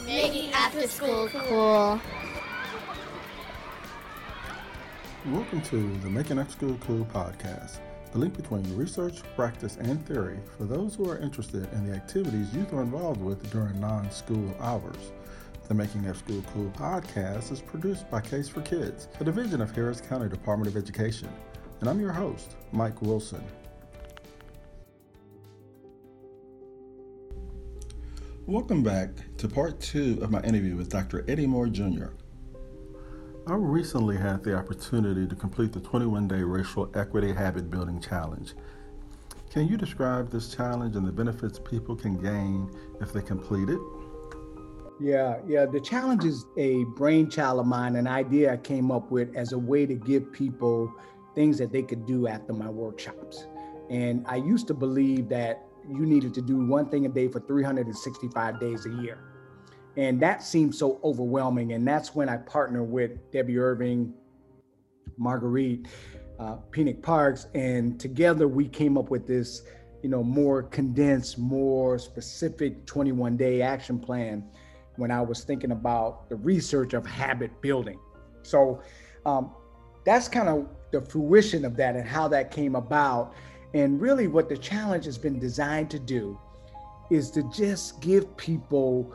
Making after school cool. Welcome to the Making After School Cool podcast, the link between research, practice, and theory for those who are interested in the activities youth are involved with during non-school hours. The Making After School Cool podcast is produced by Case for Kids, a division of Harris County Department of Education, and I'm your host, Mike Wilson. Welcome back to part 2 of my interview with Dr. Eddie Moore Jr. I recently had the opportunity to complete the 21-day Racial Equity Habit Building Challenge. Can you describe this challenge and the benefits people can gain if they complete it? Yeah. The challenge is a brainchild of mine, an idea I came up with as a way to give people things that they could do after my workshops. And I used to believe that you needed to do one thing a day for 365 days a year. And that seemed so overwhelming. And that's when I partnered with Debbie Irving, Marguerite, Penick Parks, and together we came up with this, more condensed, more specific 21-day action plan when I was thinking about the research of habit building. So that's kind of the fruition of that and how that came about. And really what the challenge has been designed to do is to just give people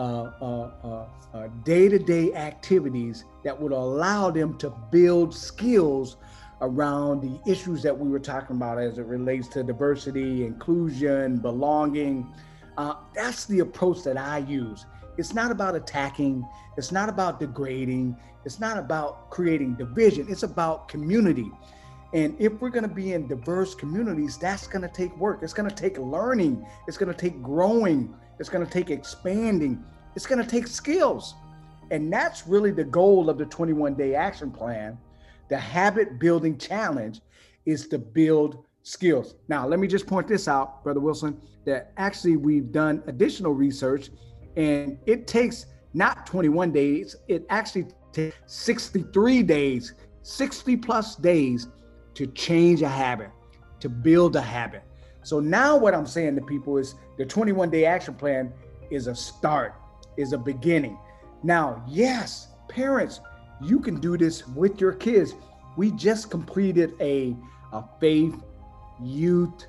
day-to-day activities that would allow them to build skills around the issues that we were talking about as it relates to diversity, inclusion, belonging. That's the approach that I use. It's not about attacking. It's not about degrading. It's not about creating division. It's about community. And if we're going to be in diverse communities, that's going to take work. It's going to take learning. It's going to take growing. It's going to take expanding. It's going to take skills. And that's really the goal of the 21-day action plan. The habit building challenge is to build skills. Now, let me just point this out, Brother Wilson, that actually we've done additional research, and it takes not 21 days, it actually takes 63 days, 60 plus days to change a habit, to build a habit. So now what I'm saying to people is the 21-day action plan is a start, is a beginning. Now, yes, parents, you can do this with your kids. We just completed a faith, youth,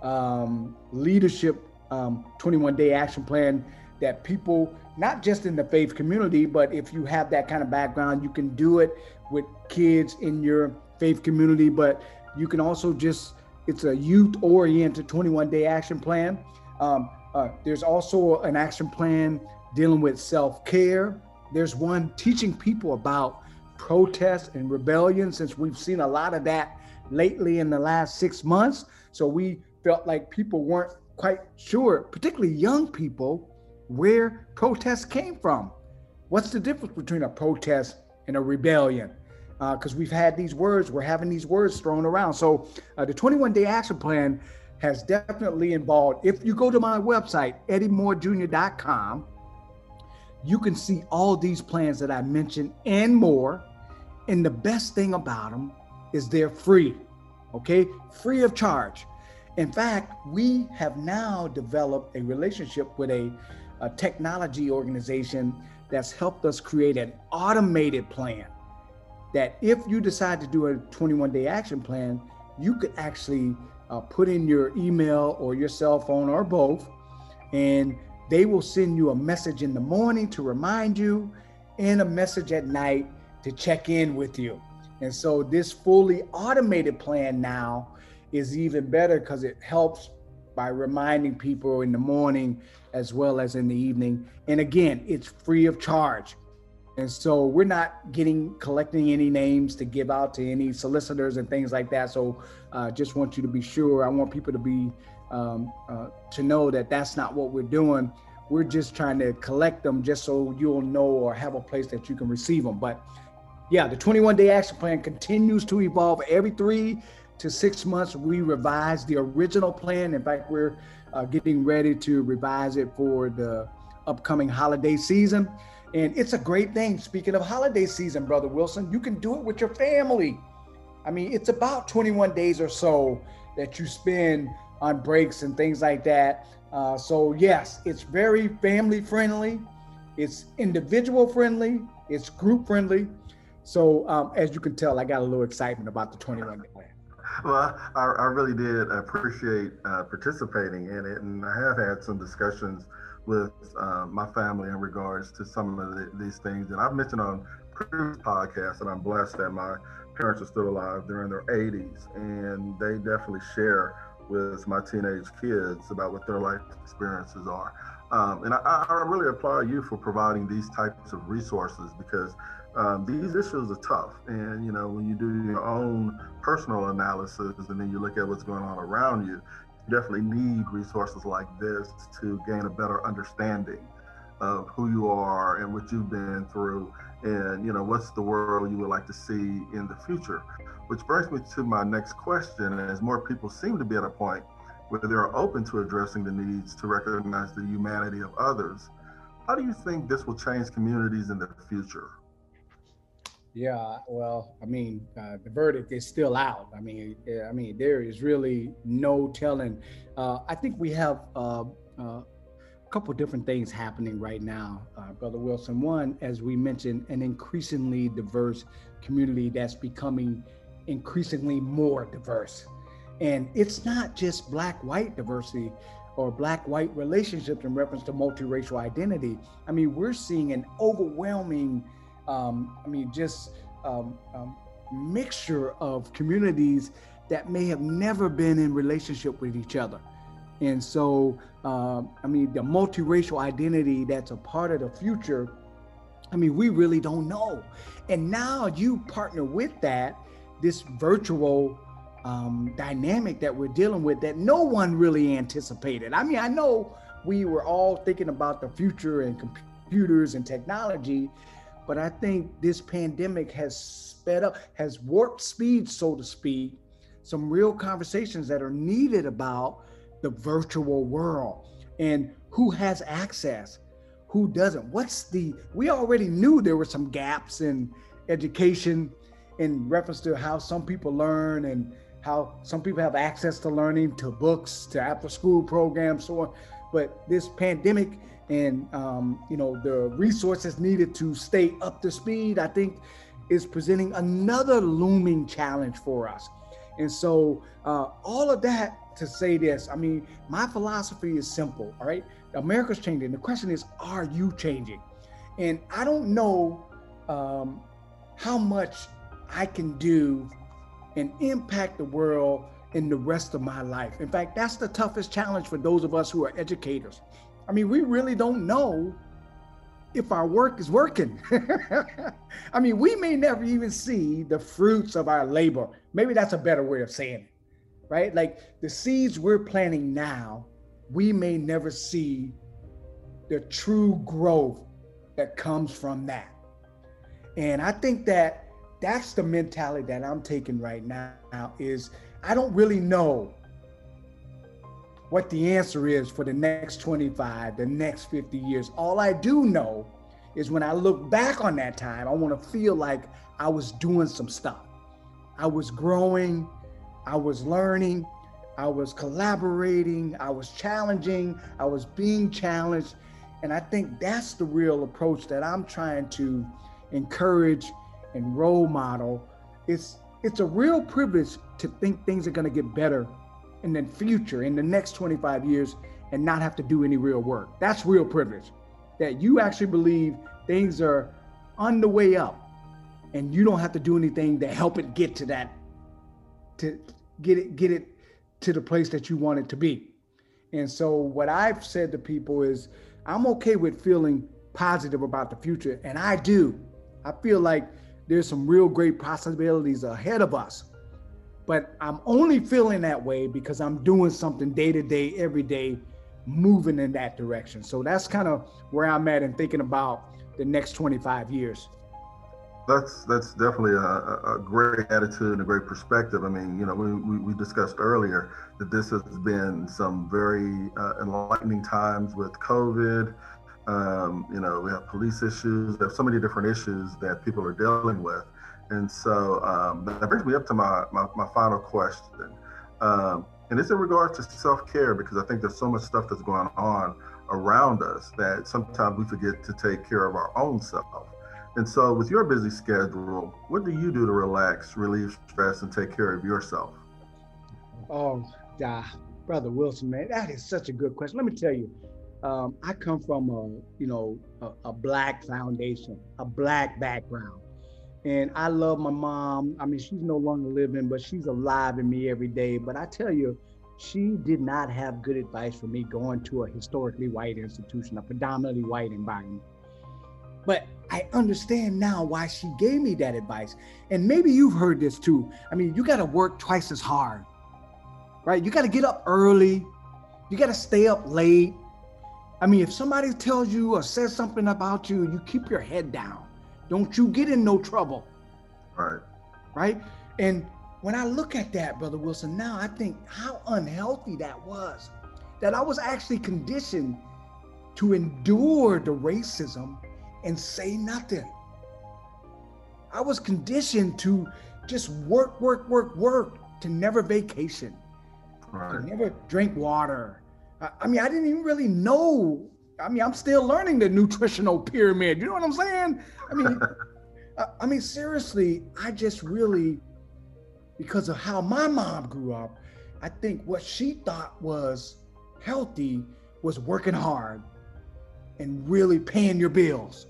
leadership 21-day action plan that people, not just in the faith community, but if you have that kind of background, you can do it with kids in your faith community, but you can also it's a youth-oriented 21-day action plan. There's also an action plan dealing with self-care. There's one teaching people about protest and rebellion, since we've seen a lot of that lately in the last 6 months. So we felt like people weren't quite sure, particularly young people, where protests came from. What's the difference between a protest and a rebellion? Because we're having these words thrown around. So the 21-day action plan has definitely involved, if you go to my website, eddiemorejr.com, you can see all these plans that I mentioned and more. And the best thing about them is they're free, okay? Free of charge. In fact, we have now developed a relationship with a technology organization that's helped us create an automated plan that if you decide to do a 21-day action plan, you could actually put in your email or your cell phone or both, and they will send you a message in the morning to remind you and a message at night to check in with you. And so this fully automated plan now is even better because it helps by reminding people in the morning as well as in the evening. And again, it's free of charge. And so we're not collecting any names to give out to any solicitors and things like that. So just want you to be sure. I want people to be to know that that's not what we're doing. We're just trying to collect them just so you'll know or have a place that you can receive them. But yeah, the 21-day action plan continues to evolve every 3 to 6 months. We revise the original plan. In fact, we're getting ready to revise it for the upcoming holiday season. And it's a great thing. Speaking of holiday season, Brother Wilson, you can do it with your family. I mean, it's about 21 days or so that you spend on breaks and things like that. So yes, it's very family friendly. It's individual friendly, it's group friendly. So as you can tell, I got a little excitement about the 21 Day Plan. Well, I really did appreciate participating in it, and I have had some discussions with my family in regards to some of these things. And I've mentioned on previous podcasts that I'm blessed that my parents are still alive. They're in their 80s, and they definitely share with my teenage kids about what their life experiences are. And I really applaud you for providing these types of resources, because these issues are tough. And, you know, when you do your own personal analysis and then you look at what's going on around you, you definitely need resources like this to gain a better understanding of who you are and what you've been through, and, you know, what's the world you would like to see in the future. Which brings me to my next question. As more people seem to be at a point where they're open to addressing the needs to recognize the humanity of others, how do you think this will change communities in the future? Yeah, well, I mean, the verdict is still out. I mean, there is really no telling. I think we have a couple different things happening right now, Brother Wilson. One, as we mentioned, an increasingly diverse community that's becoming increasingly more diverse. And it's not just black-white diversity or black-white relationships in reference to multiracial identity. I mean, we're seeing an overwhelming mixture of communities that may have never been in relationship with each other. And so, the multiracial identity that's a part of the future, we really don't know. And now you partner with that, this virtual dynamic that we're dealing with that no one really anticipated. I know we were all thinking about the future and computers and technology, but I think this pandemic has sped up, has warped speed, so to speak, some real conversations that are needed about the virtual world and who has access, who doesn't. We already knew there were some gaps in education in reference to how some people learn and how some people have access to learning, to books, to after school programs, so on. But this pandemic and the resources needed to stay up to speed, I think, is presenting another looming challenge for us. And so all of that to say this, my philosophy is simple, all right? America's changing. The question is, are you changing? And I don't know how much I can do and impact the world in the rest of my life. In fact, that's the toughest challenge for those of us who are educators. We really don't know if our work is working. We may never even see the fruits of our labor. Maybe that's a better way of saying it, right? Like the seeds we're planting now, we may never see the true growth that comes from that. And I think that's the mentality that I'm taking right now, is I don't really know what the answer is for the next 25, the next 50 years. All I do know is when I look back on that time, I want to feel like I was doing some stuff. I was growing, I was learning, I was collaborating, I was challenging, I was being challenged. And I think that's the real approach that I'm trying to encourage and role model. It's a real privilege to think things are going to get better in the future, in the next 25 years, and not have to do any real work. That's real privilege, that you actually believe things are on the way up and you don't have to do anything to help it get to that, to get it to the place that you want it to be. And so what I've said to people is, I'm okay with feeling positive about the future. And I do. I feel like there's some real great possibilities ahead of us. But I'm only feeling that way because I'm doing something day to day, every day, moving in that direction. So that's kind of where I'm at in thinking about the next 25 years. That's definitely a great attitude and a great perspective. We discussed earlier that this has been some very enlightening times with COVID. We have police issues. There's so many different issues that people are dealing with. And so that brings me up to my final question. And it's in regard to self-care, because I think there's so much stuff that's going on around us that sometimes we forget to take care of our own self. And so, with your busy schedule, what do you do to relax, relieve stress, and take care of yourself? Oh, Brother Wilson, man, that is such a good question. Let me tell you, I come from a black foundation, a black background. And I love my mom. I mean, she's no longer living, but she's alive in me every day. But I tell you, she did not have good advice for me going to a historically white institution, a predominantly white environment. But I understand now why she gave me that advice. And maybe you've heard this too. I mean, you got to work twice as hard, right? You got to get up early. You got to stay up late. I mean, if somebody tells you or says something about you, you keep your head down. Don't you get in no trouble. Right. Right. And when I look at that, Brother Wilson, now I think how unhealthy that was, that I was actually conditioned to endure the racism and say nothing. I was conditioned to just work, to never vacation, to never drink water. I mean, I didn't even really know. I mean, I'm still learning the nutritional pyramid. You know what I'm saying? I mean, seriously, I just really, because of how my mom grew up, I think what she thought was healthy was working hard and really paying your bills.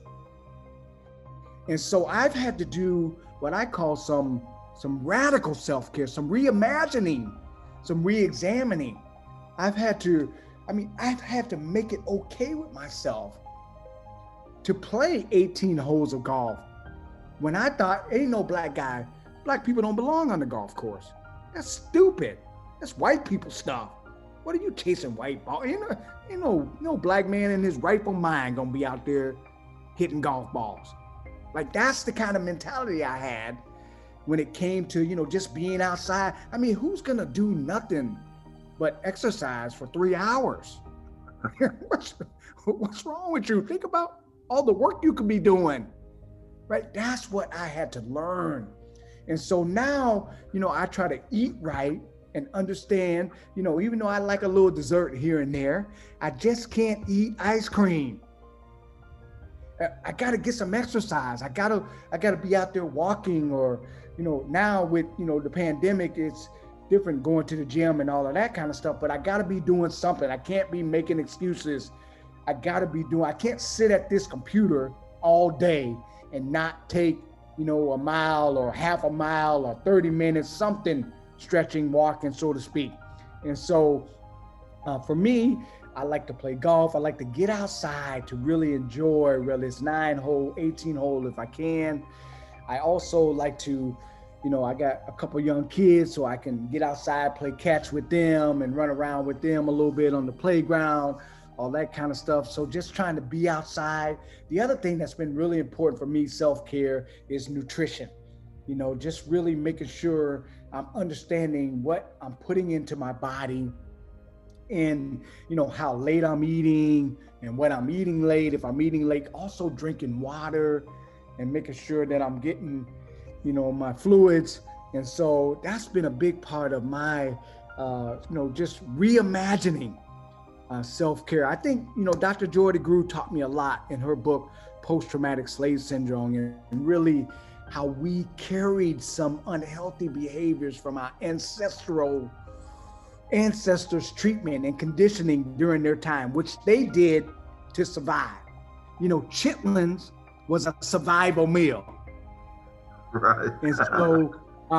And so I've had to do what I call some radical self-care, some reimagining, some re-examining. I've had to make it okay with myself to play 18 holes of golf when I thought, ain't no black people don't belong on the golf course. That's stupid. That's white people stuff. What are you chasing white ball? No black man in his rightful mind gonna be out there hitting golf balls. Like, that's the kind of mentality I had when it came to, just being outside. I mean, who's gonna do nothing but exercise for 3 hours? What's wrong with you? Think about all the work you could be doing, right? That's what I had to learn. And so now, I try to eat right and understand, even though I like a little dessert here and there, I just can't eat ice cream. I got to get some exercise. I got to be out there walking, or, now with, the pandemic, it's different going to the gym and all of that kind of stuff, but I got to be doing something. I can't be making excuses. I can't sit at this computer all day and not take, a mile or half a mile or 30 minutes, something stretching, walking, so to speak. And so for me, I like to play golf. I like to get outside to really enjoy, whether it's 9-hole, 18-hole if I can. I also like to, I got a couple young kids, so I can get outside, play catch with them and run around with them a little bit on the playground, all that kind of stuff. So just trying to be outside. The other thing that's been really important for me, self-care, is nutrition. Just really making sure I'm understanding what I'm putting into my body, and how late I'm eating and what I'm eating late. If I'm eating late, also drinking water and making sure that I'm getting, my fluids. And so that's been a big part of my, just reimagining self-care. I think, Dr. Joy DeGruy taught me a lot in her book, Post-Traumatic Slave Syndrome, and really how we carried some unhealthy behaviors from our ancestors' treatment and conditioning during their time, which they did to survive. Chitlins was a survival meal. Right. And so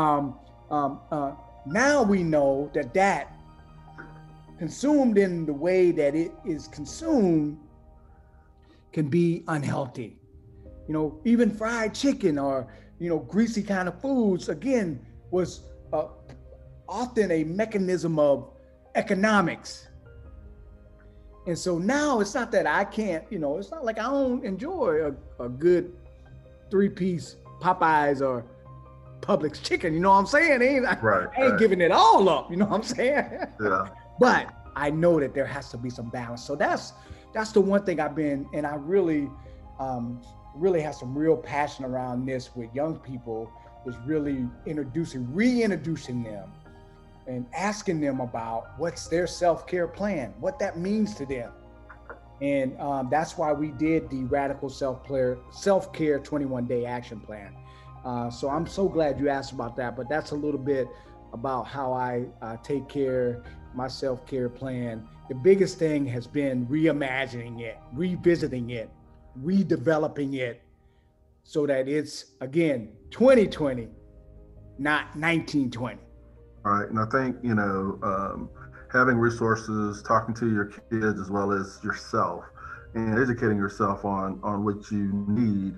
now we know that consumed in the way that it is consumed can be unhealthy. Even fried chicken or, greasy kind of foods, again, was often a mechanism of economics. And so now it's not that I can't, it's not like I don't enjoy a good 3-piece Popeyes or Publix chicken, you know what I'm saying? I ain't giving it all up, you know what I'm saying? Yeah. But I know that there has to be some balance. So that's the one thing and I really have some real passion around this with young people, is really reintroducing them and asking them about what's their self-care plan, what that means to them. And that's why we did the Radical Self-Care 21-day action plan. So I'm so glad you asked about that, but that's a little bit about how I take care, my self-care plan. The biggest thing has been reimagining it, revisiting it, redeveloping it so that it's, again, 2020, not 1920. All right. And I think, having resources, talking to your kids as well as yourself, and educating yourself on what you need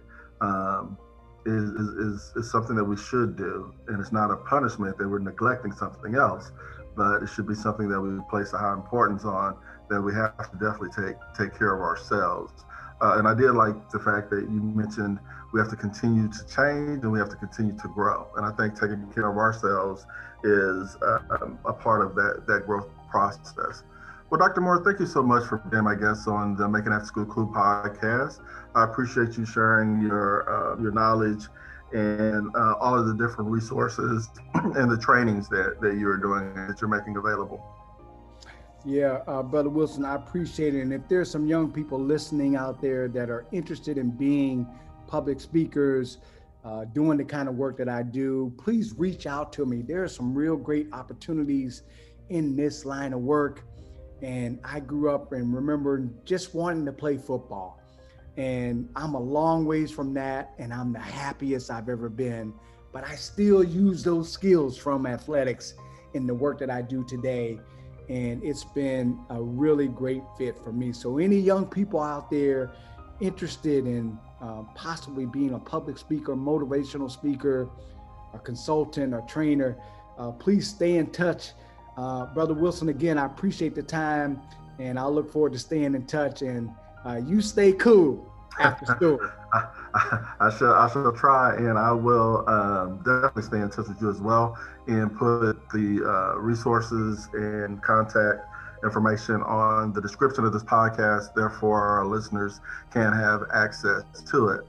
is something that we should do. And it's not a punishment that we're neglecting something else, but it should be something that we place a high importance on, that we have to definitely take care of ourselves. And I did like the fact that you mentioned we have to continue to change and we have to continue to grow. And I think taking care of ourselves is a part of that growth process. Well, Dr. Moore, thank you so much for being my guest on the Making After School Cool podcast. I appreciate you sharing your knowledge and all of the different resources and the trainings that you're doing, that you're making available. Yeah, Brother Wilson, I appreciate it. And if there's some young people listening out there that are interested in being public speakers, doing the kind of work that I do, please reach out to me. There are some real great opportunities in this line of work. And I grew up and remember just wanting to play football. And I'm a long ways from that, and I'm the happiest I've ever been. But I still use those skills from athletics in the work that I do today. And it's been a really great fit for me. So any young people out there interested in possibly being a public speaker, motivational speaker, a consultant, or trainer, please stay in touch. Brother Wilson, again, I appreciate the time, and I look forward to staying in touch. And you stay cool after school. I shall try, and I will definitely stay in touch with you as well, and put the resources and contact information on the description of this podcast. Therefore, our listeners can have access to it.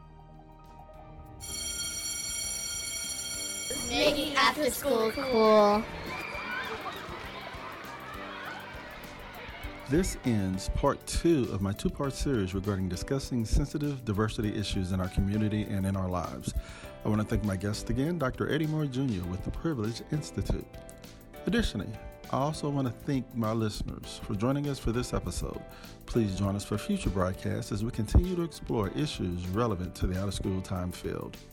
Making After School Cool. This ends part 2 of my 2-part series regarding discussing sensitive diversity issues in our community and in our lives. I want to thank my guest again, Dr. Eddie Moore Jr. with the Privilege Institute. Additionally, I also want to thank my listeners for joining us for this episode. Please join us for future broadcasts as we continue to explore issues relevant to the out-of-school time field.